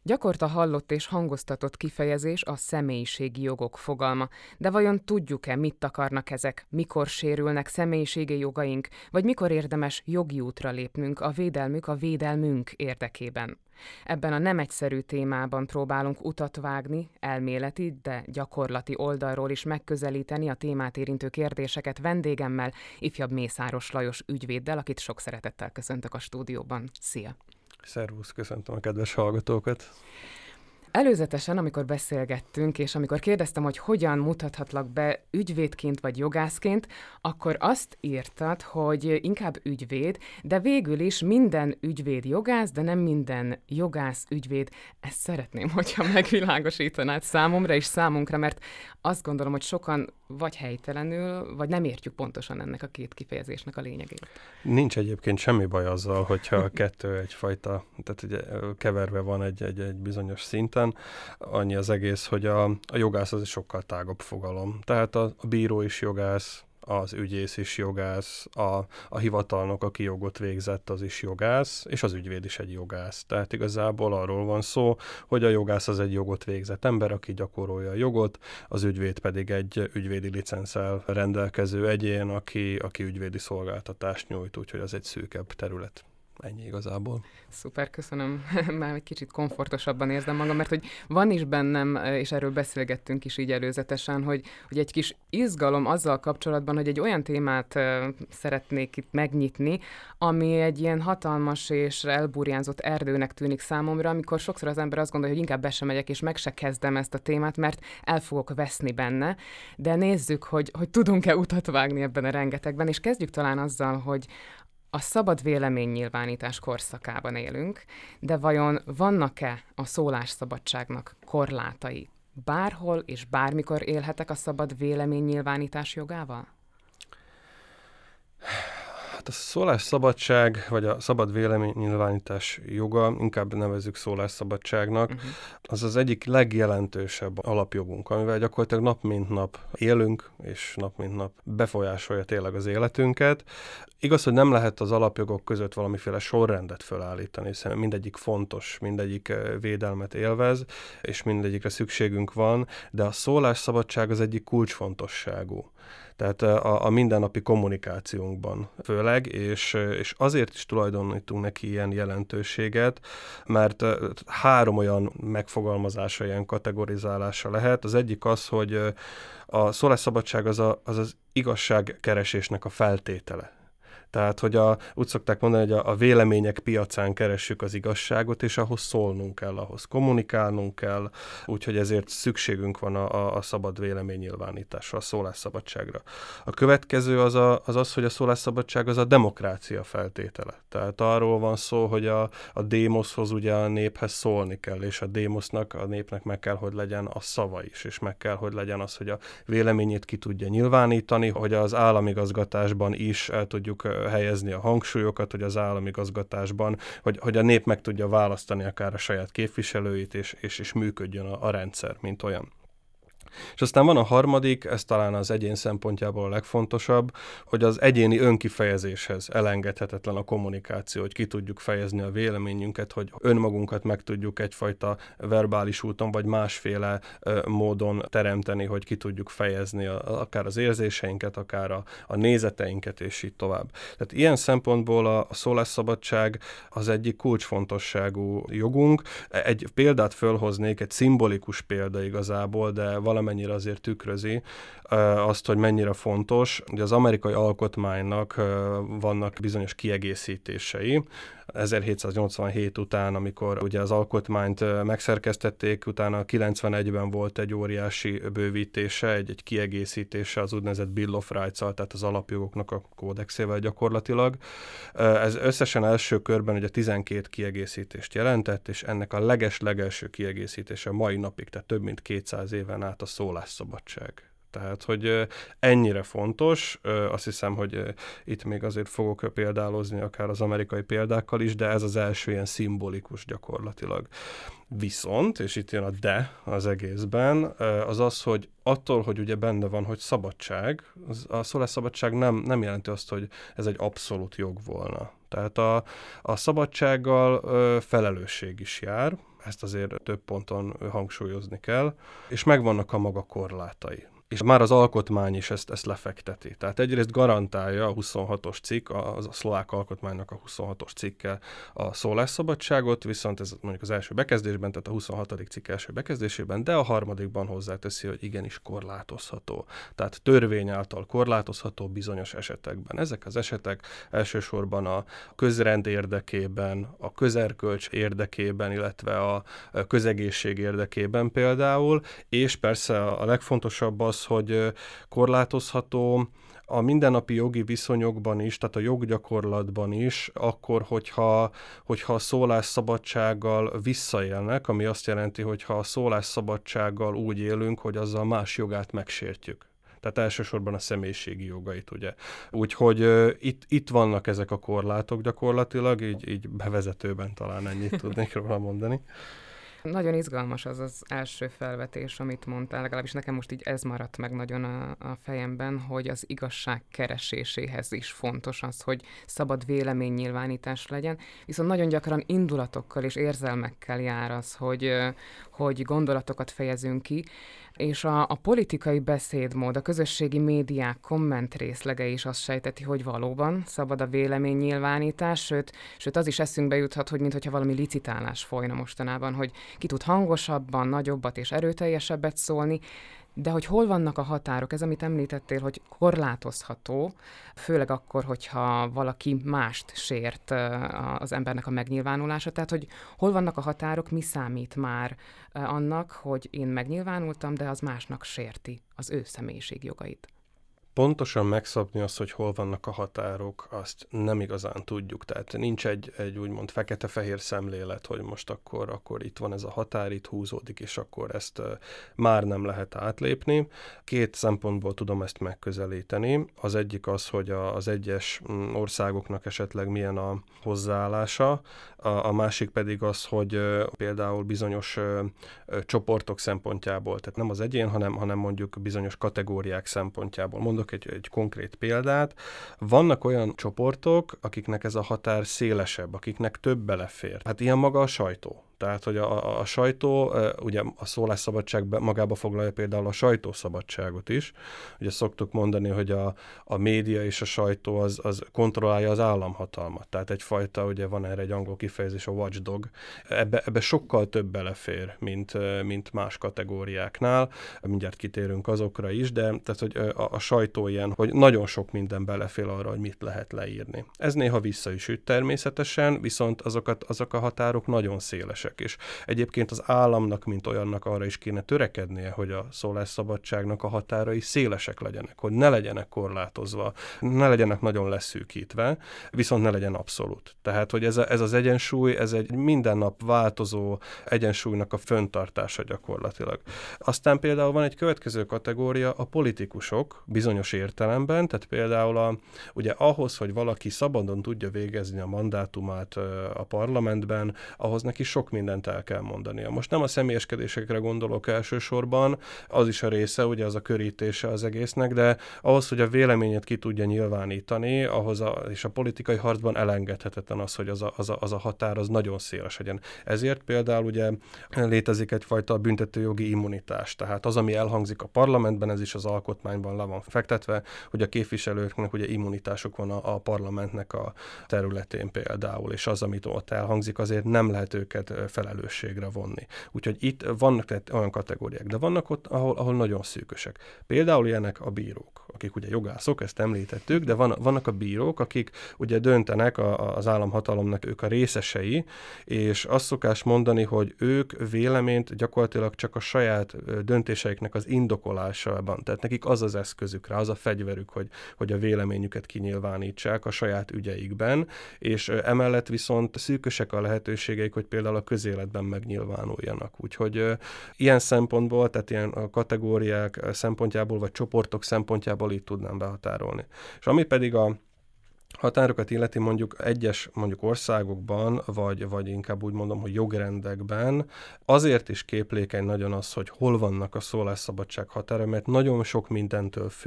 Gyakorta hallott és hangoztatott kifejezés a személyiségi jogok fogalma, de vajon tudjuk-e, mit akarnak ezek, mikor sérülnek személyiségi jogaink, vagy mikor érdemes jogi útra lépnünk a védelmünk érdekében? Ebben a nem egyszerű témában próbálunk utat vágni, elméleti, de gyakorlati oldalról is megközelíteni a témát érintő kérdéseket vendégemmel, ifjabb Mészáros Lajos ügyvéddel, akit sok szeretettel köszöntök a stúdióban. Szia! Szervusz, köszöntöm a kedves hallgatókat! Előzetesen, amikor beszélgettünk, és amikor kérdeztem, hogy hogyan mutathatlak be ügyvédként vagy jogászként, akkor azt írtad, hogy inkább ügyvéd, de végül is minden ügyvéd jogász, de nem minden jogász ügyvéd. Ezt szeretném, hogyha megvilágosítanád számomra és számunkra, mert azt gondolom, hogy sokan vagy helytelenül, vagy nem értjük pontosan ennek a két kifejezésnek a lényegét. Nincs egyébként semmi baj azzal, hogyha a kettő egyfajta, tehát ugye keverve van egy bizonyos szinten. Annyi az egész, hogy a jogász az egy sokkal tágabb fogalom. Tehát a bíró is jogász, az ügyész is jogász, a hivatalnok, aki jogot végzett, az is jogász, és az ügyvéd is egy jogász. Tehát igazából arról van szó, hogy a jogász az egy jogot végzett ember, aki gyakorolja a jogot, az ügyvéd pedig egy ügyvédi licenszel rendelkező egyén, aki ügyvédi szolgáltatást nyújt, úgyhogy az egy szűkebb terület. Ennyi igazából. Szuper, köszönöm. Már egy kicsit komfortosabban érzem magam, mert hogy van is bennem, és erről beszélgettünk is így előzetesen, hogy egy kis izgalom azzal kapcsolatban, hogy egy olyan témát szeretnék itt megnyitni, ami egy ilyen hatalmas és elburjánzott erdőnek tűnik számomra, amikor sokszor az ember azt gondolja, hogy inkább be sem megyek, és meg se kezdem ezt a témát, mert el fogok veszni benne, de nézzük, hogy tudunk-e utat vágni ebben a rengetegben, és kezdjük talán azzal, hogy a szabad véleménynyilvánítás korszakában élünk, de vajon vannak-e a szólásszabadságnak korlátai? Bárhol és bármikor élhetek a szabad véleménynyilvánítás jogával? Hát a szólásszabadság, vagy a szabad véleménynyilvánítás joga, inkább nevezzük szólásszabadságnak, az az egyik legjelentősebb alapjogunk, amivel gyakorlatilag nap mint nap élünk, és nap mint nap befolyásolja tényleg az életünket. Igaz, hogy nem lehet az alapjogok között valamiféle sorrendet felállítani, hiszen mindegyik fontos, mindegyik védelmet élvez, és mindegyikre szükségünk van, de a szólásszabadság az egyik kulcsfontosságú. Tehát a mindennapi kommunikációnkban főleg, és azért is tulajdonítunk neki ilyen jelentőséget, mert 3 olyan megfogalmazása, ilyen kategorizálása lehet. Az egyik az, hogy a szólásszabadság az igazságkeresésnek a feltétele. Tehát, hogy úgy szokták mondani, hogy a vélemények piacán keressük az igazságot, és ahhoz szólnunk kell, ahhoz kommunikálnunk kell, úgyhogy ezért szükségünk van a szabad véleménynyilvánításra, a szólásszabadságra. A következő az, hogy a szólásszabadság az a demokrácia feltétele. Tehát arról van szó, hogy a démoszhoz ugye a néphez szólni kell, és a népnek meg kell, hogy legyen a szava is, és meg kell, hogy legyen az, hogy a véleményét ki tudja nyilvánítani, hogy az államigazgatásban is el tudjuk helyezni a hangsúlyokat, hogy az államigazgatásban, hogy a nép meg tudja választani akár a saját képviselőit, és működjön a rendszer, mint olyan. És aztán van a harmadik, ez talán az egyén szempontjából a legfontosabb, hogy az egyéni önkifejezéshez elengedhetetlen a kommunikáció, hogy ki tudjuk fejezni a véleményünket, hogy önmagunkat meg tudjuk egyfajta verbális úton, vagy másféle módon teremteni, hogy ki tudjuk fejezni akár az érzéseinket, akár a nézeteinket, és így tovább. Tehát ilyen szempontból a szólásszabadság az egyik kulcsfontosságú jogunk. Egy példát fölhoznék, egy szimbolikus példa igazából, de valamennyire azért tükrözi azt, hogy mennyire fontos. Ugye az amerikai alkotmánynak vannak bizonyos kiegészítései. 1787 után, amikor ugye az alkotmányt megszerkesztették, utána 91-ben volt egy óriási bővítése, egy kiegészítése az úgynevezett Bill of Rights-al, tehát az alapjogoknak a kódexével gyakorlatilag. Ez összesen első körben ugye 12 kiegészítést jelentett, és ennek a leges-legelső kiegészítése mai napig, tehát több mint 200 éven át a szólásszabadság. Tehát, hogy ennyire fontos, azt hiszem, hogy itt még azért fogok példálozni akár az amerikai példákkal is, de ez az első ilyen szimbolikus gyakorlatilag. Viszont, és itt jön a de az egészben, az, hogy attól, hogy ugye benne van, hogy szabadság, a szólásszabadság nem jelenti azt, hogy ez egy abszolút jog volna. Tehát a szabadsággal felelősség is jár, ezt azért több ponton hangsúlyozni kell, és megvannak a maga korlátai. És már az alkotmány is ezt lefekteti. Tehát egyrészt garantálja a 26-os cikk, a szlovák alkotmánynak a 26-os cikke a szólásszabadságot, viszont ez mondjuk az első bekezdésben, tehát a 26. cikk első bekezdésében, de a harmadikban hozzáteszi, hogy igenis korlátozható. Tehát törvény által korlátozható bizonyos esetekben. Ezek az esetek elsősorban a közrend érdekében, a közerkölcs érdekében, illetve a közegészség érdekében például, és persze a legfontosabb az, hogy korlátozható a mindennapi jogi viszonyokban is, tehát a joggyakorlatban is, akkor, hogyha a szólásszabadsággal visszaélnek, ami azt jelenti, hogyha a szólásszabadsággal úgy élünk, hogy azzal más jogát megsértjük. Tehát elsősorban a személyiségi jogait, ugye. Úgyhogy itt vannak ezek a korlátok gyakorlatilag, így bevezetőben talán ennyit tudnék róla mondani. Nagyon izgalmas az az első felvetés, amit mondtál, legalábbis nekem most így ez maradt meg nagyon a fejemben, hogy az igazság kereséséhez is fontos az, hogy szabad véleménynyilvánítás legyen, viszont nagyon gyakran indulatokkal és érzelmekkel jár az, hogy gondolatokat fejezünk ki, és a politikai beszédmód, a közösségi médiák komment részlege is azt sejteti, hogy valóban szabad a véleménynyilvánítás, sőt az is eszünkbe juthat, hogy mintha valami licitálás folyna mostanában, hogy ki tud hangosabban, nagyobbat és erőteljesebbet szólni, de hogy hol vannak a határok, ez amit említettél, hogy korlátozható, főleg akkor, hogyha valaki mást sért az embernek a megnyilvánulása, tehát hogy hol vannak a határok, mi számít már annak, hogy én megnyilvánultam, de az másnak sérti az ő személyiségjogait. Pontosan megszabni azt, hogy hol vannak a határok, azt nem igazán tudjuk. Tehát nincs egy úgymond fekete-fehér szemlélet, hogy most akkor itt van ez a határ, itt húzódik, és akkor ezt már nem lehet átlépni. Két szempontból tudom ezt megközelíteni. Az egyik az, hogy az egyes országoknak esetleg milyen a hozzáállása, a másik pedig az, hogy például bizonyos csoportok szempontjából, tehát nem az egyén, hanem mondjuk bizonyos kategóriák szempontjából. Mondok egy konkrét példát. Vannak olyan csoportok, akiknek ez a határ szélesebb, akiknek több belefér. Hát ilyen maga a sajtó. Tehát, hogy a sajtó, ugye a szólásszabadság magába foglalja például a sajtószabadságot is. Ugye szoktuk mondani, hogy a média és a sajtó az kontrollálja az államhatalmat. Tehát egyfajta, ugye van erre egy angol kifejezés, a watchdog. Ebbe sokkal több belefér, mint más kategóriáknál. Mindjárt kitérünk azokra is, de tehát, hogy a sajtó ilyen, hogy nagyon sok minden belefér arra, hogy mit lehet leírni. Ez néha vissza is üt természetesen, viszont azok a határok nagyon szélesek. És egyébként az államnak, mint olyannak arra is kéne törekednie, hogy a szólásszabadságnak a határai szélesek legyenek, hogy ne legyenek korlátozva, ne legyenek nagyon leszűkítve, viszont ne legyen abszolút. Tehát, hogy ez az egyensúly, ez egy minden nap változó egyensúlynak a fenntartása gyakorlatilag. Aztán például van egy következő kategória, a politikusok bizonyos értelemben, tehát például ugye ahhoz, hogy valaki szabadon tudja végezni a mandátumát a parlamentben, ahhoz neki sok mindent el kell mondania. Most nem a személyeskedésekre gondolok elsősorban, az is a része, ugye az a körítése az egésznek, de ahhoz, hogy a véleményet ki tudja nyilvánítani, és a politikai harcban elengedhetetlen az, hogy az a határ az nagyon széles legyen. Ezért például ugye létezik egyfajta büntetőjogi immunitás, tehát az, ami elhangzik a parlamentben, ez is az alkotmányban le van fektetve, hogy a képviselőknek ugye immunitásuk van a parlamentnek a területén például, és az, amit ott elhangzik, azért nem lehet őket felelősségre vonni. Úgyhogy itt vannak tehát olyan kategóriák, de vannak ott, ahol nagyon szűkösek. Például ilyenek a bírók, akik ugye jogászok, ezt említettük, de vannak a bírók, akik ugye döntenek az államhatalomnak, ők a részesei, és azt szokás mondani, hogy ők véleményt gyakorlatilag csak a saját döntéseiknek az indokolásában, tehát nekik az az eszközük rá, az a fegyverük, hogy a véleményüket kinyilvánítsák a saját ügyeikben, és emellett viszont szűkösek a lehetőségeik, hogy például a közéletben megnyilvánuljanak. Úgyhogy ilyen szempontból, tehát ilyen a kategóriák szempontjából, vagy csoportok szempontjából így tudnám behatárolni. És ami pedig a határokat illeti egyes országokban, vagy inkább úgy mondom, hogy jogrendekben, azért is képlékeny nagyon az, hogy hol vannak a szólásszabadság határa, mert nagyon sok mindentől függ.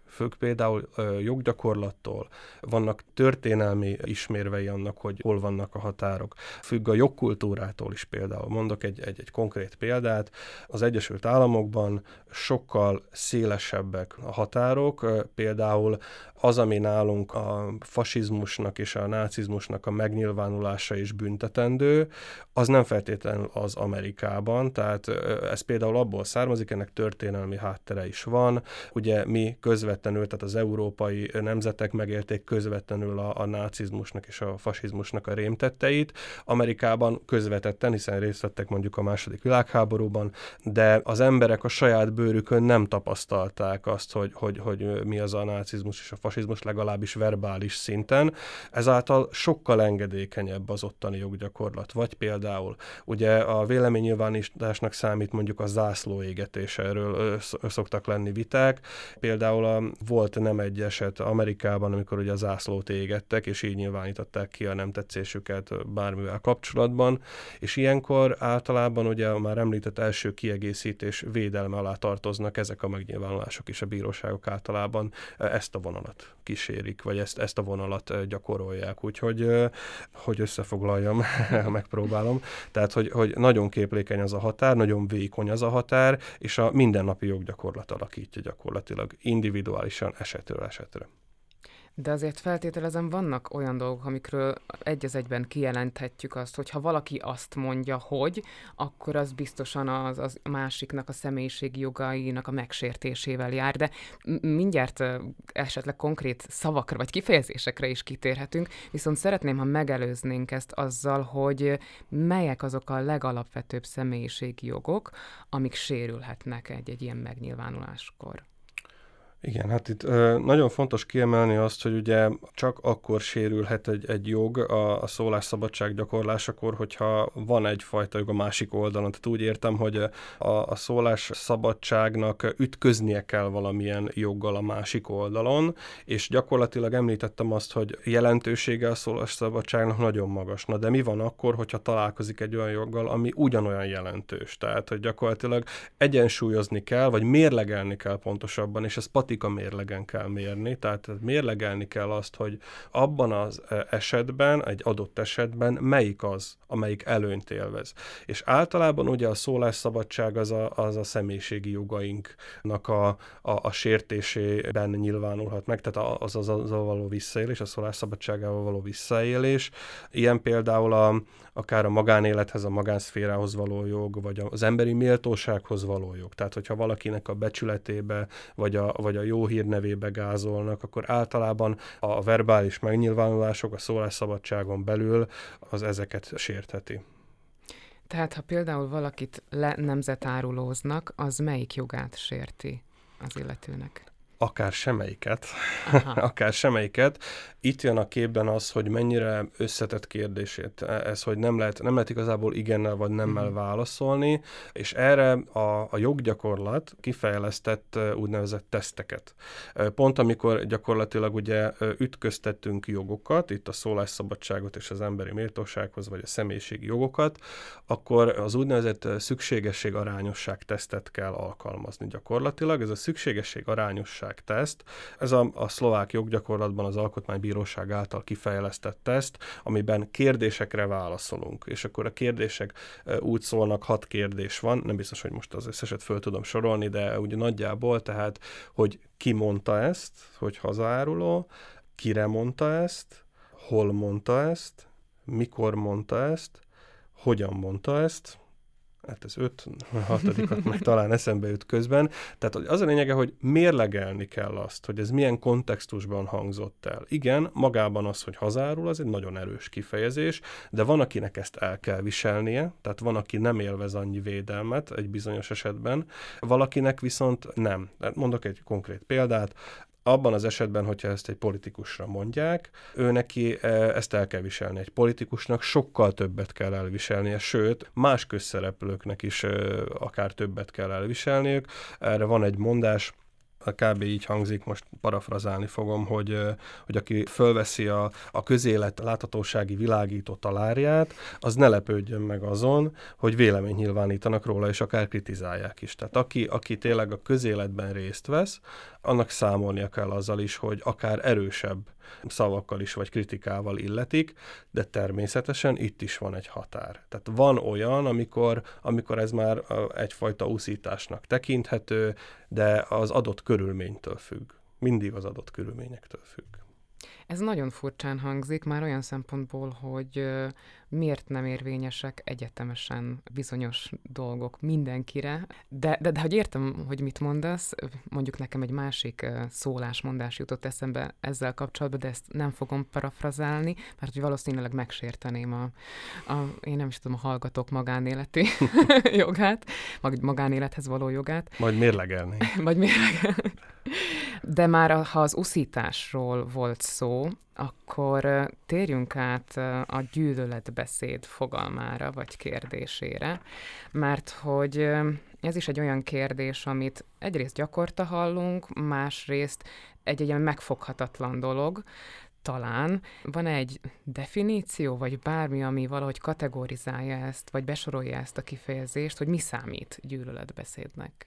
függ például joggyakorlattól, vannak történelmi ismérvei annak, hogy hol vannak a határok. Függ a jogkultúrától is például. Mondok egy konkrét példát. Az Egyesült Államokban sokkal szélesebbek a határok, például az, ami nálunk a fasizmusnak és a nácizmusnak a megnyilvánulása is büntetendő, az nem feltétlenül az Amerikában, tehát ez például abból származik, ennek történelmi háttere is van. Ugye mi közvetlenül, tehát az európai nemzetek megélték közvetlenül a nácizmusnak és a fasizmusnak a rémtetteit. Amerikában közvetetten, hiszen részt vettek mondjuk a II. Világháborúban, de az emberek a saját bőrükön nem tapasztalták azt, hogy mi az a nácizmus és a fasizmus, legalábbis verbális szinten. Ezáltal sokkal engedékenyebb az ottani joggyakorlat. Vagy például ugye a véleménynyilvánításnak számít mondjuk a zászlóégetés, erről szoktak lenni viták. Például volt nem egy eset Amerikában, amikor ugye a zászlót égettek, és így nyilvánították ki a nem tetszésüket bármivel kapcsolatban, és ilyenkor általában ugye a már említett első kiegészítés védelme alá tartoznak ezek a megnyilvánulások, és a bíróságok általában ezt a vonalat kísérik, vagy ezt a vonalat gyakorolják. Úgyhogy, hogy összefoglaljam, megpróbálom. Tehát, hogy nagyon képlékeny az a határ, nagyon vékony az a határ, és a mindennapi joggyakorlat alakítja gyakorlatilag individuálisan esetről esetre. De azért feltételezem, vannak olyan dolgok, amikről egy az egyben kijelenthetjük azt, hogy ha valaki azt mondja, hogy, akkor az biztosan az másiknak a személyiségi jogainak a megsértésével jár, de mindjárt esetleg konkrét szavakra vagy kifejezésekre is kitérhetünk, viszont szeretném, ha megelőznénk ezt azzal, hogy melyek azok a legalapvetőbb személyiségi jogok, amik sérülhetnek egy ilyen megnyilvánuláskor. Igen, hát itt nagyon fontos kiemelni azt, hogy ugye csak akkor sérülhet egy jog a szólásszabadság gyakorlásakor, hogyha van egyfajta jog a másik oldalon. Tehát úgy értem, hogy a szólásszabadságnak ütköznie kell valamilyen joggal a másik oldalon, és gyakorlatilag említettem azt, hogy jelentősége a szólásszabadságnak nagyon magas. Na de mi van akkor, hogyha találkozik egy olyan joggal, ami ugyanolyan jelentős? Tehát, hogy gyakorlatilag egyensúlyozni kell, vagy mérlegelni kell pontosabban, és ez patika mérlegen kell mérni, tehát mérlegelni kell azt, hogy abban az esetben, egy adott esetben melyik az, amelyik előnyt élvez. És általában ugye a szólásszabadság az a személyiségi jogainknak a sértésében nyilvánulhat meg, tehát az való visszaélés, a szólásszabadságával való visszaélés. Ilyen például akár a magánélethez, a magánszférához való jog, vagy az emberi méltósághoz való jog. Tehát, hogyha valakinek a becsületébe, vagy a jó hírnevébe gázolnak, akkor általában a verbális megnyilvánulások a szólásszabadságon belül az ezeket sértheti. Tehát, ha például valakit nemzetárulóznak, az melyik jogát sérti az illetőnek? Akár semmelyiket. Itt jön a képben az, hogy mennyire összetett kérdését. Ez, hogy nem lehet igazából igennel vagy nemmel válaszolni, és erre a joggyakorlat kifejlesztett úgynevezett teszteket. Pont amikor gyakorlatilag ugye ütköztettünk jogokat, itt a szólásszabadságot és az emberi méltósághoz, vagy a személyiségi jogokat, akkor az úgynevezett szükségesség-arányosság tesztet kell alkalmazni gyakorlatilag. Ez a szükségesség-arányosság teszt. Ez a szlovák joggyakorlatban az Alkotmánybíróság által kifejlesztett teszt, amiben kérdésekre válaszolunk. És akkor a kérdések úgy szólnak, 6 kérdés van, nem biztos, hogy most az összeset föl tudom sorolni, de ugye nagyjából, tehát, hogy ki mondta ezt, hogy hazaáruló, kire mondta ezt, hol mondta ezt, mikor mondta ezt, hogyan mondta ezt, hát ez 6-at meg talán eszembe jut közben. Tehát az a lényege, hogy mérlegelni kell azt, hogy ez milyen kontextusban hangzott el. Igen, magában az, hogy hazárul, az egy nagyon erős kifejezés, de van, akinek ezt el kell viselnie, tehát van, aki nem élvez annyi védelmet egy bizonyos esetben, valakinek viszont nem. Mondok egy konkrét példát. Abban az esetben, hogyha ezt egy politikusra mondják, ő neki ezt el kell viselni. Egy politikusnak sokkal többet kell elviselnie, sőt, más közszereplőknek is akár többet kell elviselniük. Erre van egy mondás, kb. Így hangzik, most parafrazálni fogom, hogy aki fölveszi a közélet láthatósági világító talárját, az ne lepődjön meg azon, hogy véleményt nyilvánítanak róla, és akár kritizálják is. Tehát aki tényleg a közéletben részt vesz, annak számolnia kell azzal is, hogy akár erősebb szavakkal is, vagy kritikával illetik, de természetesen itt is van egy határ. Tehát van olyan, amikor ez már egyfajta uszításnak tekinthető, de az adott körülménytől függ. Mindig az adott körülményektől függ. Ez nagyon furcsán hangzik, már olyan szempontból, hogy miért nem érvényesek egyetemesen bizonyos dolgok mindenkire, de hogy értem, hogy mit mondasz, mondjuk nekem egy másik szólásmondás jutott eszembe ezzel kapcsolatban, de ezt nem fogom parafrazálni, mert hogy valószínűleg megsérteném én nem is tudom, a hallgatók magánéleti jogát, magánélethez való jogát. Majd mérlegelni. De már ha az uszításról volt szó, akkor térjünk át a gyűlöletbeszéd fogalmára, vagy kérdésére, mert hogy ez is egy olyan kérdés, amit egyrészt gyakorta hallunk, másrészt egy ilyen megfoghatatlan dolog. Talán van egy definíció, vagy bármi, ami valahogy kategorizálja ezt, vagy besorolja ezt a kifejezést, hogy mi számít gyűlöletbeszédnek?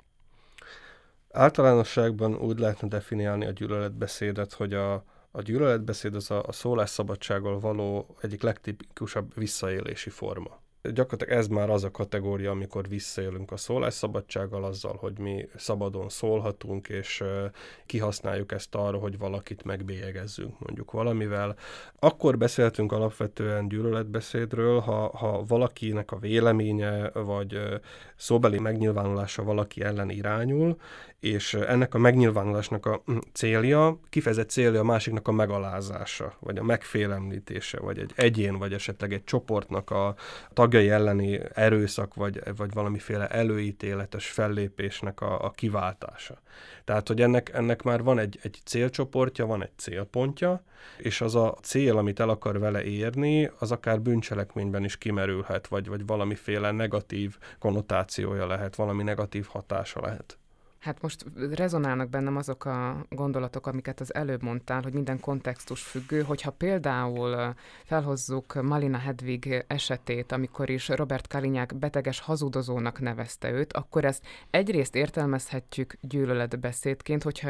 Általánosságban úgy lehetne definiálni a gyűlöletbeszédet, hogy a gyűlöletbeszéd az a szólásszabadsággal való egyik legtipikusabb visszaélési forma. Gyakorlatilag ez már az a kategória, amikor visszaélünk a szólásszabadsággal, azzal, hogy mi szabadon szólhatunk, és kihasználjuk ezt arra, hogy valakit megbélyegezzünk mondjuk valamivel. Akkor beszéltünk alapvetően gyűlöletbeszédről, ha valakinek a véleménye, vagy szóbeli megnyilvánulása valaki ellen irányul, és ennek a megnyilvánulásnak a célja, kifejezett célja a másiknak a megalázása, vagy a megfélemlítése, vagy egy egyén, vagy esetleg egy csoportnak a tagjai elleni erőszak, vagy valamiféle előítéletes fellépésnek a kiváltása. Tehát, hogy ennek már van egy célcsoportja, van egy célpontja, és az a cél, amit el akar vele érni, az akár bűncselekményben is kimerülhet, vagy valamiféle negatív konnotációja lehet, valami negatív hatása lehet. Hát most rezonálnak bennem azok a gondolatok, amiket az előbb mondtál, hogy minden kontextus függő, hogyha például felhozzuk Malina Hedvig esetét, amikor is Robert Kalinyák beteges hazudozónak nevezte őt, akkor ezt egyrészt értelmezhetjük gyűlöletbeszédként, hogyha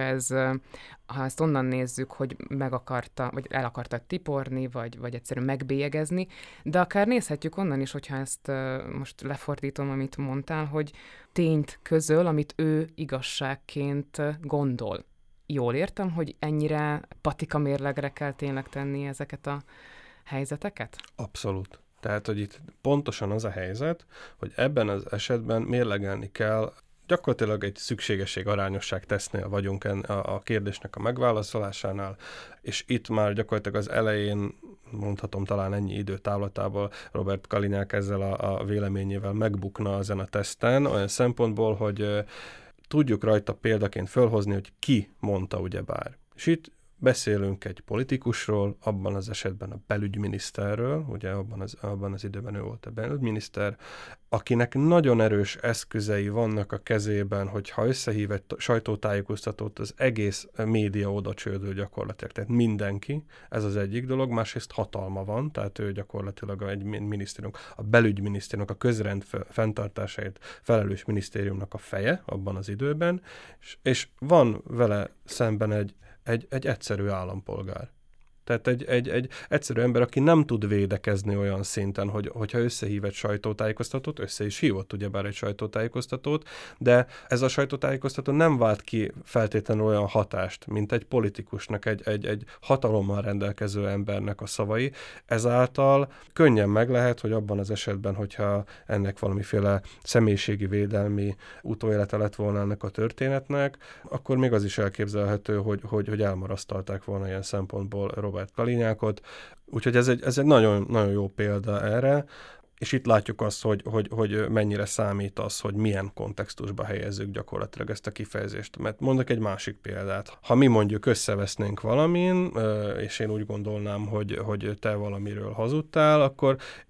ezt onnan nézzük, hogy meg akarta, vagy el akarta tiporni, vagy egyszerűen megbélyegezni, de akár nézhetjük onnan is, hogyha ezt most lefordítom, amit mondtál, hogy tényt közöl, amit ő igazságként gondol. Jól értem, hogy ennyire patika mérlegre kell tényleg tenni ezeket a helyzeteket? Abszolút. Tehát, hogy itt pontosan az a helyzet, hogy ebben az esetben mérlegelni kell, gyakorlatilag egy szükségesség arányosság tesztnél vagyunk a kérdésnek a megválaszolásánál, és itt már gyakorlatilag az elején, mondhatom talán ennyi időtávlatából, Robert Kalinyák ezzel a véleményével megbukna ezen a teszten, olyan szempontból, hogy tudjuk rajta példaként fölhozni, hogy ki mondta ugyebár. És itt beszélünk egy politikusról, abban az esetben a belügyminiszterről, ugye abban az időben ő volt a belügyminiszter, akinek nagyon erős eszközei vannak a kezében, hogy ha összehív egy sajtótájékoztatót, az egész média oda csődül gyakorlatilag. Tehát mindenki, ez az egyik dolog, másrészt hatalma van, tehát ő gyakorlatilag egy minisztérium, a belügyminisztériumnak, a közrend fenntartásáért felelős minisztériumnak a feje abban az időben, és van vele szemben egy egyszerű állampolgár. Tehát egy egyszerű ember, aki nem tud védekezni olyan szinten, hogyha összehív egy sajtótájékoztatót, össze is hívott ugyebár egy sajtótájékoztatót, de ez a sajtótájékoztató nem vált ki feltétlenül olyan hatást, mint egy politikusnak, egy hatalommal rendelkező embernek a szavai. Ezáltal könnyen meg lehet, hogy abban az esetben, hogyha ennek valamiféle személyiségi védelmi utóélete lett volna ennek a történetnek, akkor még az is elképzelhető, hogy elmarasztalták volna ilyen szempontból Robert Kalinyákot. Úgyhogy ez egy nagyon, nagyon jó példa erre, és itt látjuk azt, hogy mennyire számít az, hogy milyen kontextusba helyezzük gyakorlatilag ezt a kifejezést. Mert mondok egy másik példát. Ha mi mondjuk összevesznénk valamin, és én úgy gondolnám, hogy te valamiről hazudtál, akkor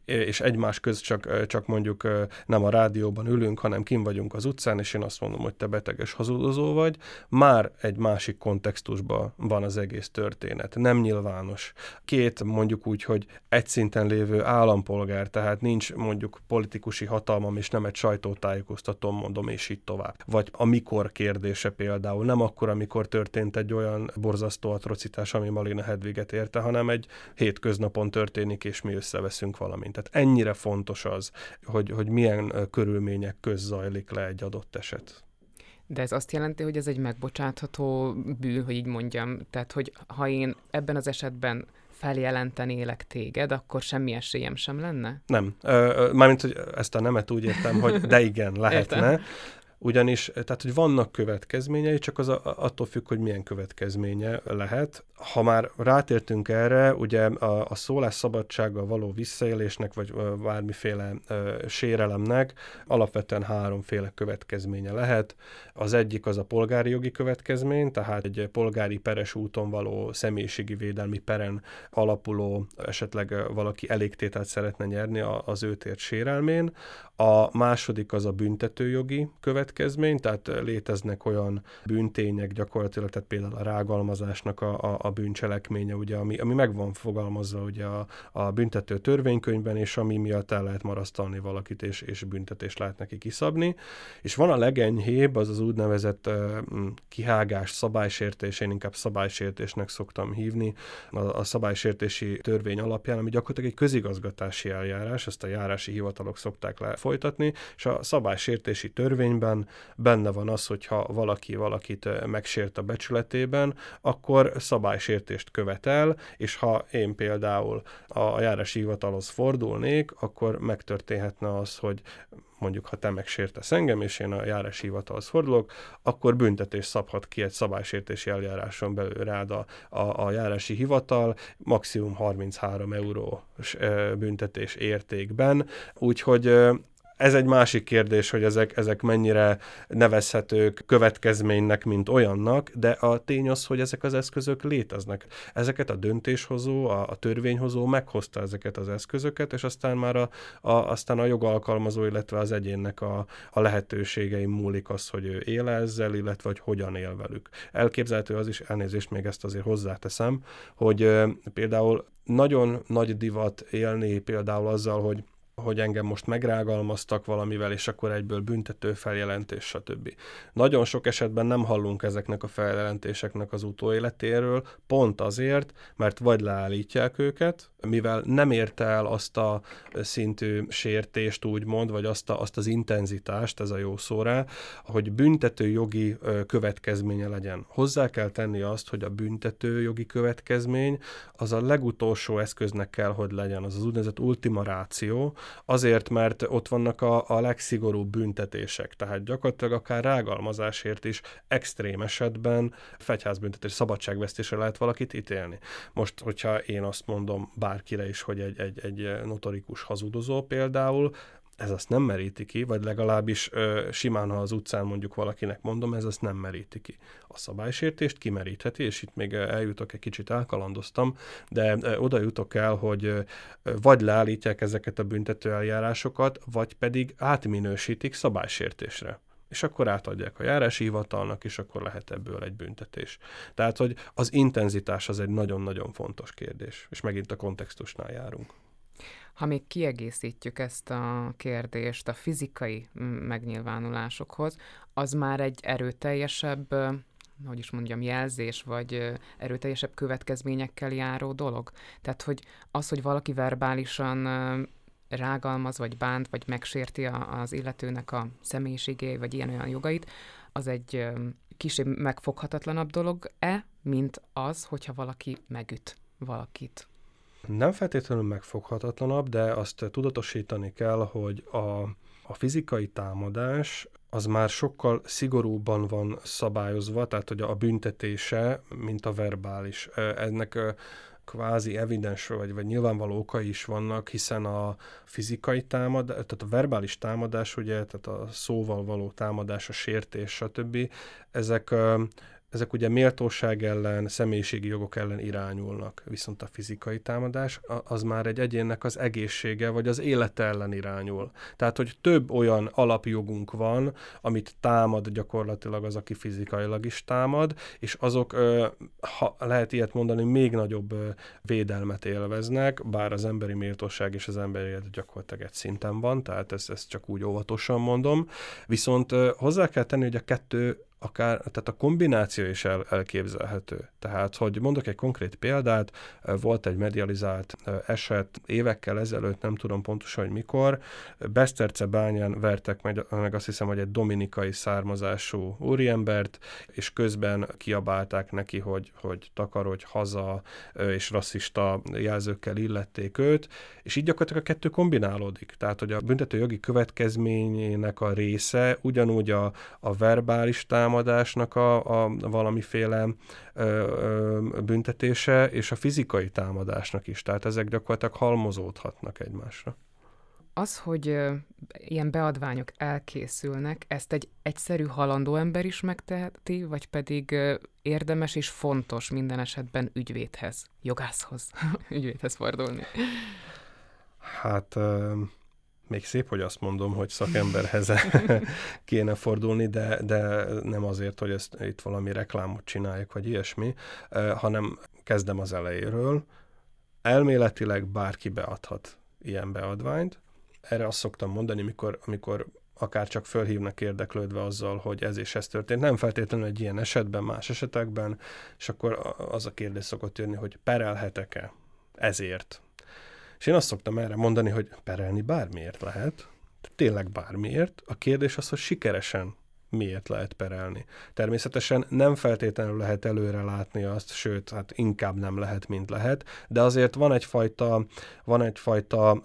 és egymás közt csak mondjuk nem a rádióban ülünk, hanem kint vagyunk az utcán, és én azt mondom, hogy te beteges hazudozó vagy, már egy másik kontextusban van az egész történet. Nem nyilvános. Két mondjuk úgy, hogy egy szinten lévő állampolgár, tehát nincs mondjuk politikusi hatalmam, és nem egy sajtótájékoztatón mondom, és így tovább. Vagy a mikor kérdése például, nem akkor, amikor történt egy olyan borzasztó atrocitás, ami Malina Hedviget érte, hanem egy hétköznapon történik, és mi összeveszünk valamint. Tehát ennyire fontos az, hogy milyen körülmények közt zajlik le egy adott eset. De ez azt jelenti, hogy ez egy megbocsátható bűn, hogy így mondjam. Tehát, hogy ha én ebben az esetben feljelentenélek téged, akkor semmi esélyem sem lenne? Nem. Mármint, hogy ezt a nemet úgy értem, hogy de igen, lehetne. Értem. Ugyanis, tehát, hogy vannak következményei, csak az attól függ, hogy milyen következménye lehet. Ha már rátértünk erre, ugye a szólásszabadsággal való visszaélésnek, vagy bármiféle sérelemnek alapvetően háromféle következménye lehet. Az egyik az a polgári jogi következmény, tehát egy polgári peres úton való személyiségi védelmi peren alapuló, esetleg valaki elégtételt szeretne nyerni az őt ért sérelmén. A második az a büntetőjogi következmény, tehát léteznek olyan bűntények gyakorlatilag, tehát például a rágalmazásnak a bűncselekménye, ugye, ami meg van fogalmazva ugye a büntető törvénykönyvben, és ami miatt el lehet marasztalni valakit, és büntetést lehet neki kiszabni. És van a legenyhébb, az úgynevezett kihágás, szabálysértés, én inkább szabálysértésnek szoktam hívni, a szabálysértési törvény alapján, ami gyakorlatilag egy közigazgatási eljárás, ezt a járási hivatalok szokták lefolytatni, és a szabálysértési törvényben benne van az, hogyha valakit megsért a becsületében, akkor szabálysértést követel, és ha én például a járási hivatalhoz fordulnék, akkor megtörténhetne az, hogy mondjuk, ha te megsértesz engem, és én a járási hivatalhoz fordulok, akkor büntetés szabhat ki egy szabálysértési eljáráson belül rád a járási hivatal, maximum 33 eurós büntetés értékben. Úgyhogy ez egy másik kérdés, hogy ezek mennyire nevezhetők következménynek, mint olyannak, de a tény az, hogy ezek az eszközök léteznek. Ezeket a döntéshozó, a törvényhozó meghozta ezeket az eszközöket, és aztán már aztán a jogalkalmazó, illetve az egyénnek a lehetőségeim múlik az, hogy ő él ezzel, illetve hogy hogyan él velük. Elképzelhető az is, elnézést, még ezt azért hozzáteszem, hogy például nagyon nagy divat élni például azzal, hogy engem most megrágalmaztak valamivel, és akkor egyből büntető feljelentés, stb. Nagyon sok esetben nem hallunk ezeknek a feljelentéseknek az utóéletéről, pont azért, mert vagy leállítják őket, mivel nem érte el azt a szintű sértést, úgymond, vagy azt az intenzitást, ez a jó szó rá, hogy büntető jogi következménye legyen. Hozzá kell tenni azt, hogy a büntető jogi következmény az a legutolsó eszköznek kell, hogy legyen, az úgynevezett ultima ratio, azért, mert ott vannak a legszigorúbb büntetések, tehát gyakorlatilag akár rágalmazásért is extrém esetben fegyházbüntetés, szabadságvesztésre lehet valakit ítélni. Most, hogyha én azt mondom bárkire is, hogy egy notorikus hazudozó például, ez azt nem meríti ki, vagy legalábbis simán, ha az utcán mondjuk valakinek mondom, ez azt nem meríti ki. A szabálysértést kimerítheti, és itt még eljutok, egy kicsit elkalandoztam, de oda jutok el, hogy vagy leállítják ezeket a büntetőeljárásokat, vagy pedig átminősítik szabálysértésre. És akkor átadják a járási hivatalnak, és akkor lehet ebből egy büntetés. Tehát, hogy az intenzitás az egy nagyon-nagyon fontos kérdés, és megint a kontextusnál járunk. Ha még kiegészítjük ezt a kérdést a fizikai megnyilvánulásokhoz, az már egy erőteljesebb, hogy is mondjam, jelzés, vagy erőteljesebb következményekkel járó dolog? Tehát, hogy az, hogy valaki verbálisan rágalmaz, vagy bánt, vagy megsérti az illetőnek a személyiségét, vagy ilyen-olyan jogait, az egy kicsit megfoghatatlanabb dolog-e, mint az, hogyha valaki megüt valakit? Nem feltétlenül megfoghatatlanabb, de azt tudatosítani kell, hogy a fizikai támadás az már sokkal szigorúbban van szabályozva, tehát hogy a büntetése, mint a verbális. Ennek kvázi evidens vagy nyilvánvaló okai is vannak, hiszen a fizikai támadás, tehát a verbális támadás, ugye, tehát a szóval való támadás, a sértés, stb. Ezek ezek ugye méltóság ellen, személyiségi jogok ellen irányulnak, viszont a fizikai támadás az már egy egyénnek az egészsége, vagy az élete ellen irányul. Tehát, hogy több olyan alapjogunk van, amit támad gyakorlatilag az, aki fizikailag is támad, és azok, ha lehet ilyet mondani, még nagyobb védelmet élveznek, bár az emberi méltóság és az emberi élet gyakorlatilag egy szinten van, tehát ezt csak úgy óvatosan mondom. Viszont hozzá kell tenni, hogy a kettő tehát a kombináció is elképzelhető. Tehát, hogy mondok egy konkrét példát, volt egy medializált eset évekkel ezelőtt, nem tudom pontosan, hogy mikor, Besztercebányán vertek meg azt hiszem, hogy egy dominikai származású úriembert, és közben kiabálták neki, hogy takarodj haza, és rasszista jelzőkkel illették őt, és így gyakorlatilag a kettő kombinálódik. Tehát, hogy a büntetőjogi következményének a része ugyanúgy a verbális támadásnak a valamiféle büntetése, és a fizikai támadásnak is. Tehát ezek gyakorlatilag halmozódhatnak egymásra. Az, hogy ilyen beadványok elkészülnek, ezt egy egyszerű halandó ember is megteheti, vagy pedig érdemes és fontos minden esetben ügyvédhez, jogászhoz, ügyvédhez fordulni? Hát... Még szép, hogy azt mondom, hogy szakemberhez kéne fordulni, de nem azért, hogy ezt itt valami reklámot csináljuk, vagy ilyesmi, hanem kezdem az elejéről. Elméletileg bárki beadhat ilyen beadványt. Erre azt szoktam mondani, amikor akár csak fölhívnak érdeklődve azzal, hogy ez és ez történt. Nem feltétlenül egy ilyen esetben, más esetekben, és akkor az a kérdés szokott jönni, hogy perelhetek-e ezért. És én azt szoktam erre mondani, hogy perelni bármiért lehet, tényleg bármiért. A kérdés az, hogy sikeresen miért lehet perelni. Természetesen nem feltétlenül lehet előre látni azt, sőt, hát inkább nem lehet, mint lehet, de azért van egyfajta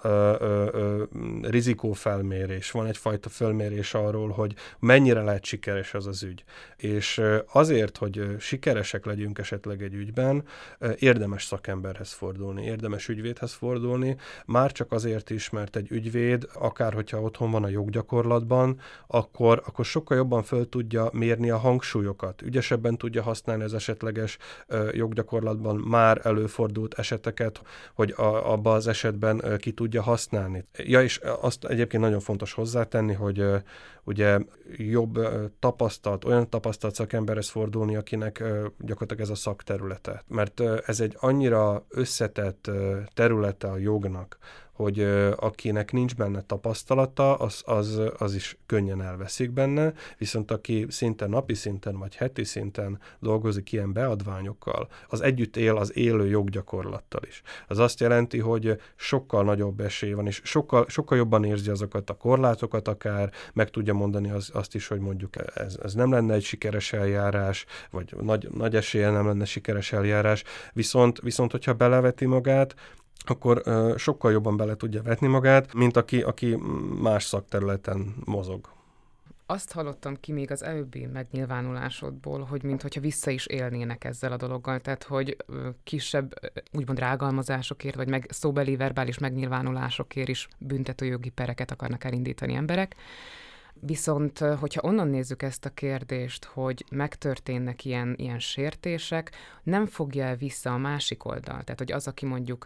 rizikófelmérés, van egyfajta fölmérés arról, hogy mennyire lehet sikeres az az ügy. És azért, hogy sikeresek legyünk esetleg egy ügyben, érdemes szakemberhez fordulni, érdemes ügyvédhez fordulni, már csak azért is, mert egy ügyvéd, akár hogyha otthon van a joggyakorlatban, akkor sokkal jobban föl tudja mérni a hangsúlyokat, ügyesebben tudja használni az esetleges joggyakorlatban már előfordult eseteket, hogy abban az esetben ki tudja használni. Ja, és azt egyébként nagyon fontos hozzátenni, hogy ugye olyan tapasztalt szakemberhez fordulni, akinek gyakorlatilag ez a szakterülete. Mert ez egy annyira összetett területe a jognak, hogy akinek nincs benne tapasztalata, az is könnyen elveszik benne, viszont aki szinte napi szinten vagy heti szinten dolgozik ilyen beadványokkal, az együtt él az élő joggyakorlattal is. Az azt jelenti, hogy sokkal nagyobb esély van, és sokkal jobban érzi azokat a korlátokat, akár meg tudja mondani azt is, hogy mondjuk ez nem lenne egy sikeres eljárás, vagy nagy esélye nem lenne sikeres eljárás, viszont hogyha beleveti magát, akkor sokkal jobban bele tudja vetni magát, mint aki más szakterületen mozog. Azt hallottam ki még az előbbi megnyilvánulásodból, hogy minthogyha vissza is élnének ezzel a dologgal, tehát hogy kisebb, úgymond rágalmazásokért, vagy szóbeli, verbális megnyilvánulásokért is büntetőjogi pereket akarnak elindítani emberek. Viszont, hogyha onnan nézzük ezt a kérdést, hogy megtörténnek ilyen sértések, nem fogja el vissza a másik oldal. Tehát, hogy az, aki mondjuk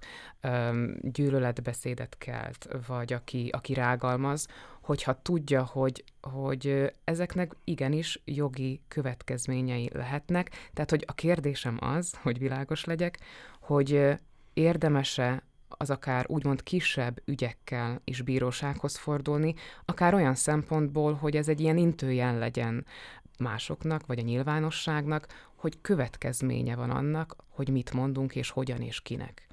gyűlöletbeszédet kelt, vagy aki rágalmaz, hogyha tudja, hogy ezeknek igenis jogi következményei lehetnek. Tehát, hogy a kérdésem az, hogy világos legyek, hogy érdemes-e az akár úgymond kisebb ügyekkel is bírósághoz fordulni, akár olyan szempontból, hogy ez egy ilyen intőjel legyen másoknak, vagy a nyilvánosságnak, hogy következménye van annak, hogy mit mondunk, és hogyan és kinek.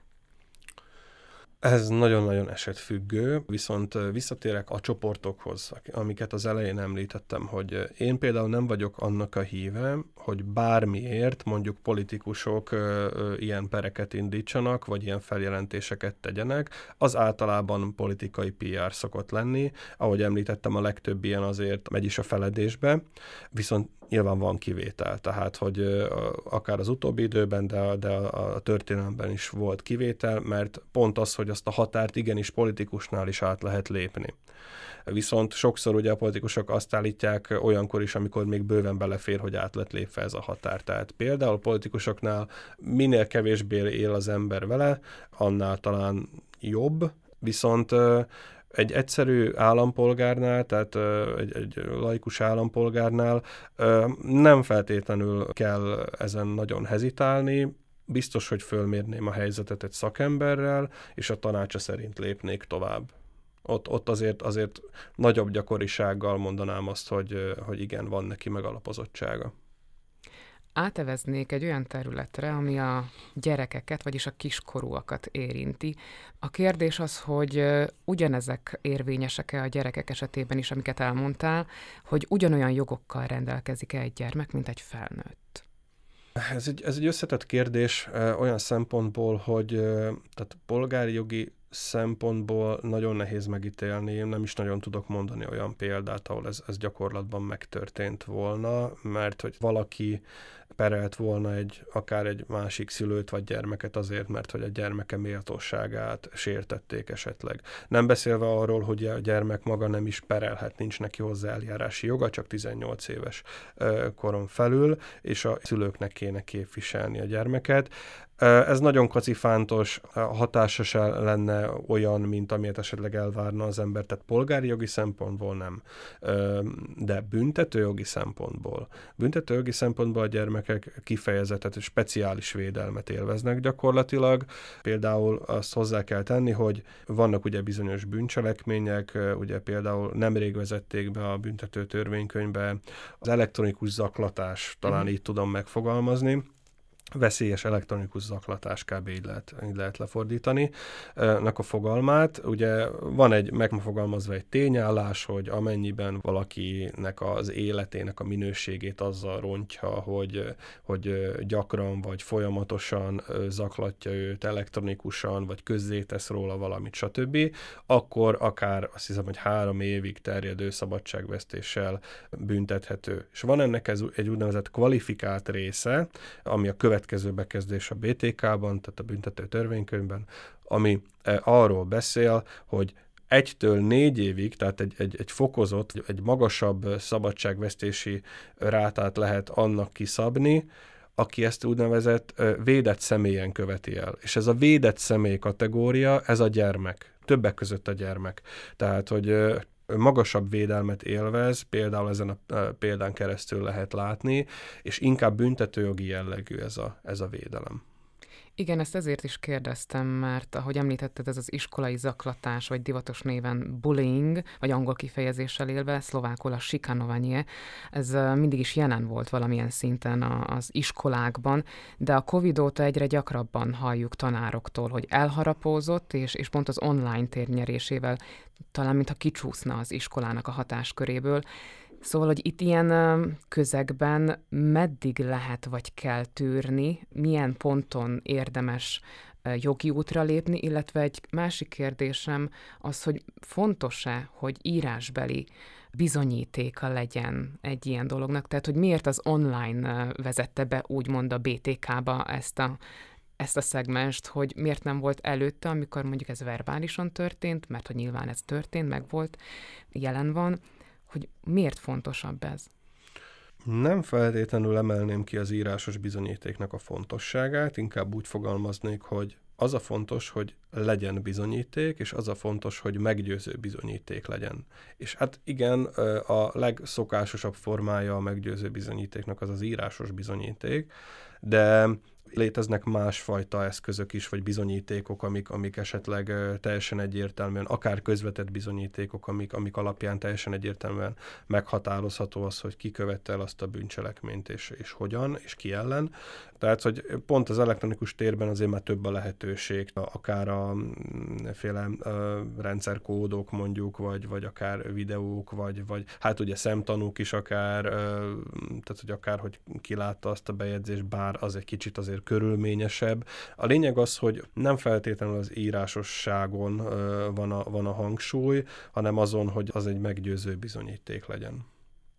Ez nagyon-nagyon esetfüggő, viszont visszatérek a csoportokhoz, amiket az elején említettem, hogy én például nem vagyok annak a híve, hogy bármiért mondjuk politikusok ilyen pereket indítsanak, vagy ilyen feljelentéseket tegyenek. Az általában politikai PR szokott lenni, ahogy említettem, a legtöbb ilyen azért megy is a feledésbe, viszont Nyilván van kivétel, tehát hogy akár az utóbbi időben, de a történelemben is volt kivétel, mert pont az, hogy azt a határt igenis politikusnál is át lehet lépni. Viszont sokszor ugye a politikusok azt állítják olyankor is, amikor még bőven belefér, hogy át lett lépve ez a határ. Tehát például a politikusoknál minél kevésbé él az ember vele, annál talán jobb, viszont egy egyszerű állampolgárnál, tehát egy laikus állampolgárnál nem feltétlenül kell ezen nagyon hezitálni, biztos, hogy fölmérném a helyzetet egy szakemberrel, és a tanácsa szerint lépnék tovább. Ott azért nagyobb gyakorisággal mondanám azt, hogy igen, van neki megalapozottsága. Áteveznék egy olyan területre, ami a gyerekeket, vagyis a kiskorúakat érinti. A kérdés az, hogy ugyanezek érvényesek-e a gyerekek esetében is, amiket elmondtál, hogy ugyanolyan jogokkal rendelkezik-e egy gyermek, mint egy felnőtt? Ez egy összetett kérdés olyan szempontból, hogy tehát polgári jogi szempontból nagyon nehéz megítélni, én nem is nagyon tudok mondani olyan példát, ahol ez gyakorlatban megtörtént volna, mert hogy valaki perelt volna akár egy másik szülőt vagy gyermeket azért, mert hogy a gyermeke méltóságát sértették esetleg. Nem beszélve arról, hogy a gyermek maga nem is perelhet, nincs neki hozzá eljárási joga, csak 18 éves koron felül, és a szülőknek kéne képviselni a gyermeket. Ez nagyon kacifántos, hatása se lenne olyan, mint amilyet esetleg elvárna az ember, tehát polgári jogi szempontból nem, de büntetőjogi szempontból a gyermekek kifejezetten speciális védelmet élveznek gyakorlatilag. Például azt hozzá kell tenni, hogy vannak ugye bizonyos bűncselekmények, ugye például nemrég vezették be a büntető törvénykönyvbe az elektronikus zaklatás, talán így tudom megfogalmazni, veszélyes elektronikus zaklatás, kb. Így lehet lefordítani a fogalmát. Ugye van megfogalmazva egy tényállás, hogy amennyiben valakinek az életének a minőségét azzal rontja, hogy gyakran vagy folyamatosan zaklatja őt elektronikusan, vagy közzétesz róla valamit, stb., akkor akár azt hiszem, hogy 3 évig terjedő szabadságvesztéssel büntethető. És van ennek egy úgynevezett kvalifikált része, ami a következő bekezdés a BTK-ban, tehát a büntető törvénykönyvben, ami arról beszél, hogy 1-től 4 évig, tehát egy fokozott, egy magasabb szabadságvesztési rátát lehet annak kiszabni, aki ezt úgynevezett védett személyen követi el. És ez a védett személy kategória, ez a gyermek. Többek között a gyermek. Tehát, hogy magasabb védelmet élvez, például ezen a példán keresztül lehet látni, és inkább büntetőjogi jellegű ez a védelem. Igen, ezt ezért is kérdeztem, mert ahogy említetted, ez az iskolai zaklatás, vagy divatos néven bullying, vagy angol kifejezéssel élve, szlovákul a šikanovanie, ez mindig is jelen volt valamilyen szinten az iskolákban, de a Covid óta egyre gyakrabban halljuk tanároktól, hogy elharapózott, és pont az online térnyerésével talán mintha kicsúszna az iskolának a hatásköréből. Szóval, hogy itt ilyen közegben meddig lehet vagy kell tűrni, milyen ponton érdemes jogi útra lépni, illetve egy másik kérdésem az, hogy fontos-e, hogy írásbeli bizonyítéka legyen egy ilyen dolognak, tehát hogy miért az online vezette be úgymond a BTK-ba ezt a szegmenst, hogy miért nem volt előtte, amikor mondjuk ez verbálisan történt, mert hogy nyilván ez történt, meg volt, jelen van, hogy miért fontosabb ez? Nem feltétlenül emelném ki az írásos bizonyítéknak a fontosságát, inkább úgy fogalmaznék, hogy az a fontos, hogy legyen bizonyíték, és az a fontos, hogy meggyőző bizonyíték legyen. És hát igen, a legszokásosabb formája a meggyőző bizonyítéknak az írásos bizonyíték, de léteznek másfajta eszközök is, vagy bizonyítékok, amik esetleg teljesen egyértelműen, akár közvetett bizonyítékok, amik alapján teljesen egyértelműen meghatározható az, hogy ki követte el azt a bűncselekményt, és hogyan, és ki ellen. Tehát, hogy pont az elektronikus térben azért már több a lehetőség, akár a féle rendszerkódok mondjuk, vagy akár videók, vagy hát ugye szemtanúk is akár, tehát hogy akár, hogy ki látta azt a bejegyzést, bár az egy kicsit azért körülményesebb. A lényeg az, hogy nem feltétlenül az írásosságon van a hangsúly, hanem azon, hogy az egy meggyőző bizonyíték legyen.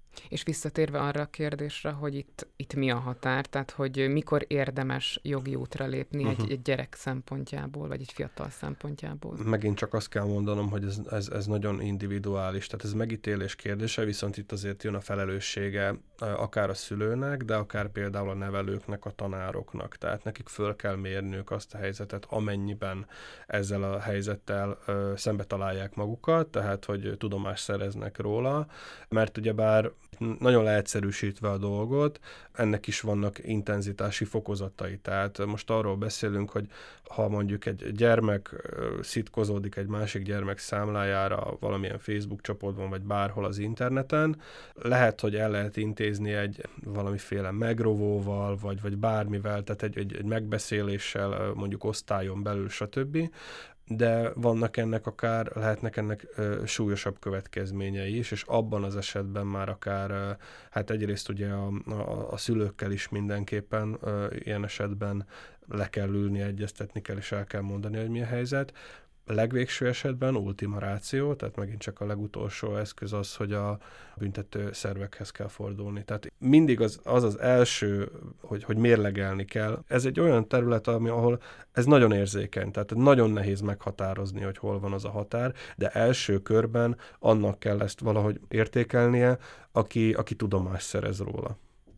És visszatérve arra a kérdésre, hogy itt mi a határ, tehát hogy mikor érdemes jogi útra lépni egy gyerek szempontjából, vagy egy fiatal szempontjából? Megint csak azt kell mondanom, hogy ez nagyon individuális, tehát ez megítélés kérdése, viszont itt azért jön a felelőssége akár a szülőnek, de akár például a nevelőknek, a tanároknak. Tehát nekik föl kell mérniük azt a helyzetet, amennyiben ezzel a helyzettel szembe találják magukat, tehát hogy tudomást szereznek róla, mert ugyebár nagyon leegyszerűsítve a dolgot, ennek is vannak intenzitási fokozatai. Tehát most arról beszélünk, hogy ha mondjuk egy gyermek szitkozódik egy másik gyermek számlájára valamilyen Facebook csoportban, vagy bárhol az interneten, lehet, hogy el lehet intézni egy valamiféle megrovóval, vagy bármivel, tehát egy megbeszéléssel, mondjuk osztályon belül, stb., de lehetnek ennek súlyosabb következményei is, és abban az esetben már akár, hát egyrészt ugye a szülőkkel is mindenképpen ilyen esetben le kell ülni, egyeztetni kell, és el kell mondani, hogy mi a helyzet. Legvégső esetben ultima ratio, tehát megint csak a legutolsó eszköz az, hogy a büntető szervekhez kell fordulni. Tehát mindig az első, hogy mérlegelni kell. Ez egy olyan terület, ahol ez nagyon érzékeny, tehát nagyon nehéz meghatározni, hogy hol van az a határ, de első körben annak kell ezt valahogy értékelnie, aki tudomást szerez róla.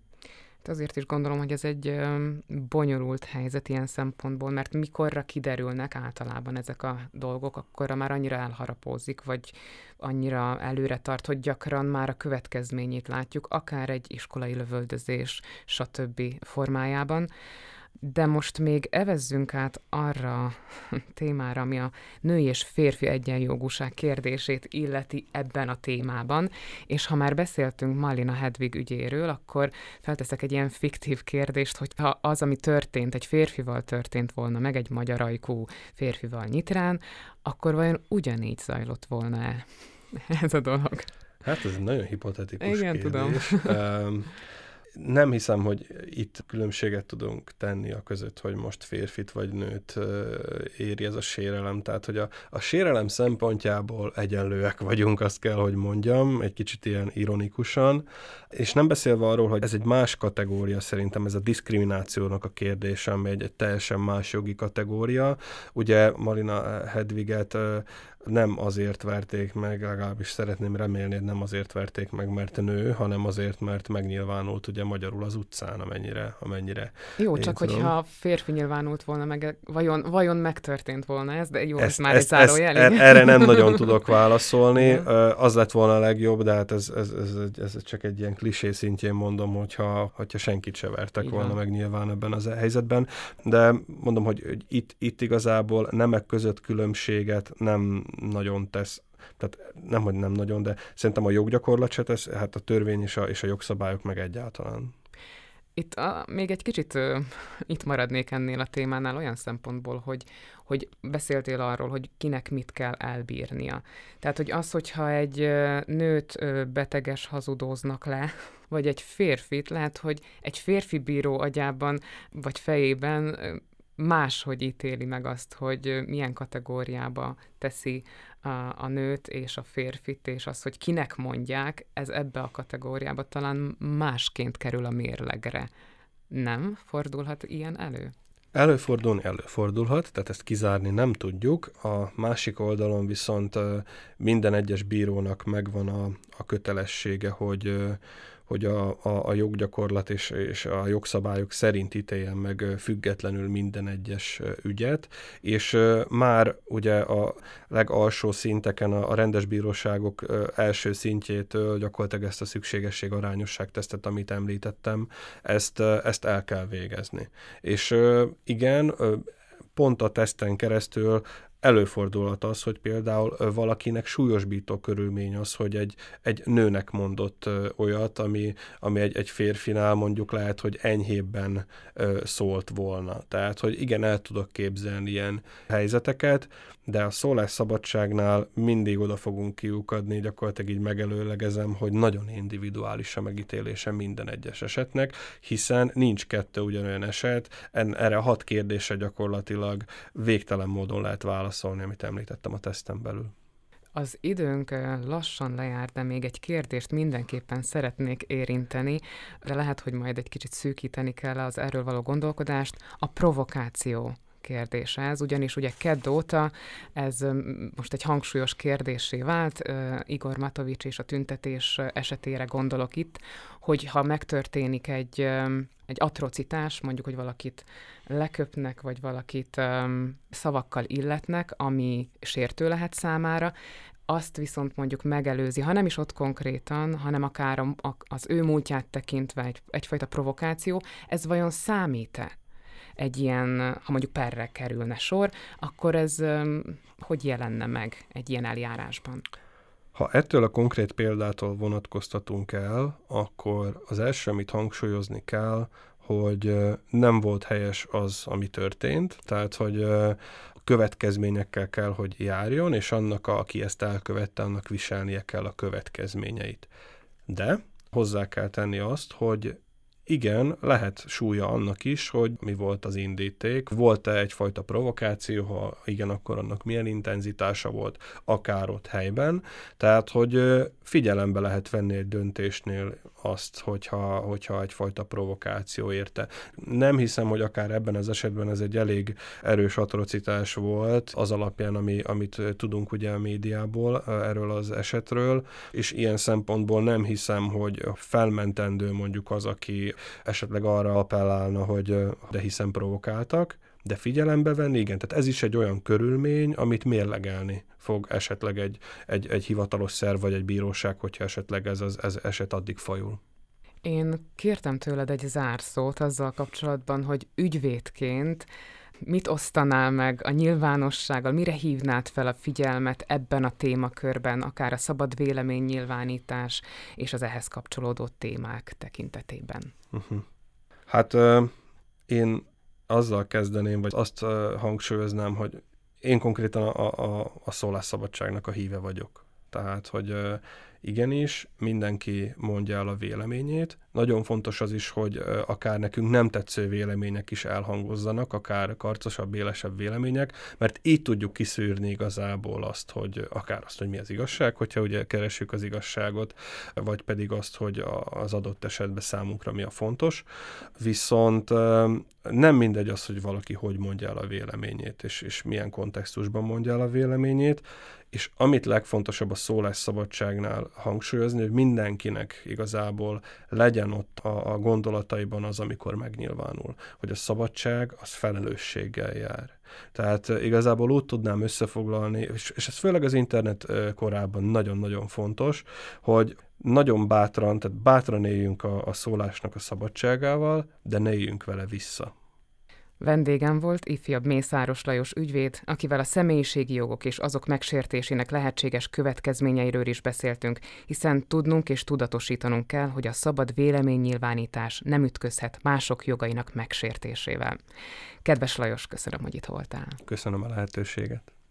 Azért is gondolom, hogy ez egy bonyolult helyzet ilyen szempontból, mert mikorra kiderülnek általában ezek a dolgok, akkorra már annyira elharapózik, vagy annyira előre tart, hogy gyakran már a következményét látjuk, akár egy iskolai lövöldözés, stb. Formájában. De most még evezzünk át arra a témára, ami a női és férfi egyenjogúság kérdését illeti ebben a témában, és ha már beszéltünk Malina Hedvig ügyéről, akkor felteszek egy ilyen fiktív kérdést, hogy ha az, ami történt, egy férfival történt volna, meg egy magyar ajkú férfival Nyitrán, akkor vajon ugyanígy zajlott volna-e ez a dolog? Hát ez egy nagyon hipotetikus Igen, kérdés. Tudom. Nem hiszem, hogy itt különbséget tudunk tenni a között, hogy most férfit vagy nőt éri ez a sérelem. Tehát, hogy a sérelem szempontjából egyenlőek vagyunk, azt kell, hogy mondjam, egy kicsit ilyen ironikusan. És nem beszélve arról, hogy ez egy más kategória, szerintem ez a diszkriminációnak a kérdése, ami egy teljesen más jogi kategória. Ugye Malina Hedviget nem azért verték meg, legalábbis szeretném remélni, hogy nem azért verték meg, mert nő, hanem azért, mert megnyilvánult ugye magyarul az utcán, amennyire jó, csak tudom. hogyha férfi nyilvánult volna meg, vajon megtörtént volna ez, de jó, ez már egy zárójel. Erre nem nagyon tudok válaszolni. Az lett volna a legjobb, de hát ez csak egy ilyen klisé szintjén mondom, hogyha senkit se vertek volna meg nyilván ebben az helyzetben. De mondom, hogy itt igazából nemek között különbséget nem nagyon tesz, tehát nem nagyon, de szerintem a joggyakorlat se tesz, hát a törvény és a jogszabályok meg egyáltalán. Itt még egy kicsit itt maradnék ennél a témánál olyan szempontból, hogy beszéltél arról, hogy kinek mit kell elbírnia. Tehát, hogy az, hogyha egy nőt beteges hazudóznak le, vagy egy férfit, lehet, hogy egy férfi bíró agyában vagy fejében máshogy ítéli meg azt, hogy milyen kategóriába teszi a nőt és a férfit, és az, hogy kinek mondják, ez ebbe a kategóriába talán másként kerül a mérlegre. Nem fordulhat ilyen elő? Előfordulhat, tehát ezt kizárni nem tudjuk. A másik oldalon viszont minden egyes bírónak megvan a kötelessége, hogy a joggyakorlat és a jogszabályok szerint ítéljen meg függetlenül minden egyes ügyet, és már ugye a legalsó szinteken a rendes bíróságok első szintjétől gyakorlatilag ezt a szükségesség arányosság tesztet, amit említettem, ezt el kell végezni. És igen, pont a teszten keresztül előfordulhat az, hogy például valakinek súlyosbító körülmény az, hogy egy nőnek mondott olyat, ami egy férfinál mondjuk lehet, hogy enyhébben szólt volna. Tehát, hogy igen, el tudok képzelni ilyen helyzeteket, de a szólásszabadságnál mindig oda fogunk kiukadni, gyakorlatilag így megelőlegezem, hogy nagyon individuális a megítélése minden egyes esetnek, hiszen nincs kettő ugyanolyan eset, erre a 6 kérdésre gyakorlatilag végtelen módon lehet válaszolni, amit említettem a teszten belül. Az időnk lassan lejár, de még egy kérdést mindenképpen szeretnék érinteni, de lehet, hogy majd egy kicsit szűkíteni kell az erről való gondolkodást. A provokáció kérdése ez, ugyanis ugye kedd óta ez most egy hangsúlyos kérdéssé vált, Igor Matovics és a tüntetés esetére gondolok itt, hogy ha megtörténik egy atrocitás, mondjuk, hogy valakit leköpnek, vagy valakit szavakkal illetnek, ami sértő lehet számára, azt viszont mondjuk megelőzi, ha nem is ott konkrétan, hanem akár az ő múltját tekintve egyfajta provokáció, ez vajon számít-e egy ilyen, ha mondjuk perre kerülne sor, akkor ez hogy jelenne meg egy ilyen eljárásban? Ha ettől a konkrét példától vonatkoztatunk el, akkor az első, amit hangsúlyozni kell, hogy nem volt helyes az, ami történt, tehát, hogy következményekkel kell, hogy járjon, és annak, aki ezt elkövette, annak viselnie kell a következményeit. De hozzá kell tenni azt, hogy igen, lehet súlya annak is, hogy mi volt az indíték, volt-e egyfajta provokáció, ha igen, akkor annak milyen intenzitása volt, akár ott helyben. Tehát, hogy figyelembe lehet venni egy döntésnél azt, hogyha egyfajta provokáció érte. Nem hiszem, hogy akár ebben az esetben ez egy elég erős atrocitás volt, az alapján, amit tudunk ugye a médiából erről az esetről, és ilyen szempontból nem hiszem, hogy felmentendő mondjuk az, aki esetleg arra appellálna, hogy de hiszen provokáltak, de figyelembe venni, igen, tehát ez is egy olyan körülmény, amit mérlegelni fog esetleg egy hivatalos szerv vagy egy bíróság, hogyha esetleg ez eset addig fajul. Én kértem tőled egy zárszót azzal kapcsolatban, hogy ügyvédként mit osztanál meg a nyilvánossággal, mire hívnád fel a figyelmet ebben a témakörben, akár a szabad véleménynyilvánítás és az ehhez kapcsolódó témák tekintetében? Hát én azzal kezdeném, vagy azt hangsúlyoznám, hogy én konkrétan a szólásszabadságnak a híve vagyok. Tehát, hogy igenis, mindenki mondja el a véleményét. Nagyon fontos az is, hogy akár nekünk nem tetsző vélemények is elhangozzanak, akár karcosabb, élesebb vélemények, mert így tudjuk kiszűrni igazából azt, hogy akár azt, hogy mi az igazság, hogyha ugye keressük az igazságot, vagy pedig azt, hogy az adott esetben számunkra mi a fontos. Viszont nem mindegy az, hogy valaki hogy mondja el a véleményét, és milyen kontextusban mondja el a véleményét, és amit legfontosabb a szólásszabadságnál hangsúlyozni, hogy mindenkinek igazából legyen ott a gondolataiban az, amikor megnyilvánul, hogy a szabadság az felelősséggel jár. Tehát igazából úgy tudnám összefoglalni, és ez főleg az internet korában nagyon-nagyon fontos, hogy nagyon bátran, tehát bátran éljünk a szólásnak a szabadságával, de ne éljünk vele vissza. Vendégem volt ifjabb Mészáros Lajos ügyvéd, akivel a személyiségi jogok és azok megsértésének lehetséges következményeiről is beszéltünk, hiszen tudnunk és tudatosítanunk kell, hogy a szabad véleménynyilvánítás nem ütközhet mások jogainak megsértésével. Kedves Lajos, köszönöm, hogy itt voltál. Köszönöm a lehetőséget.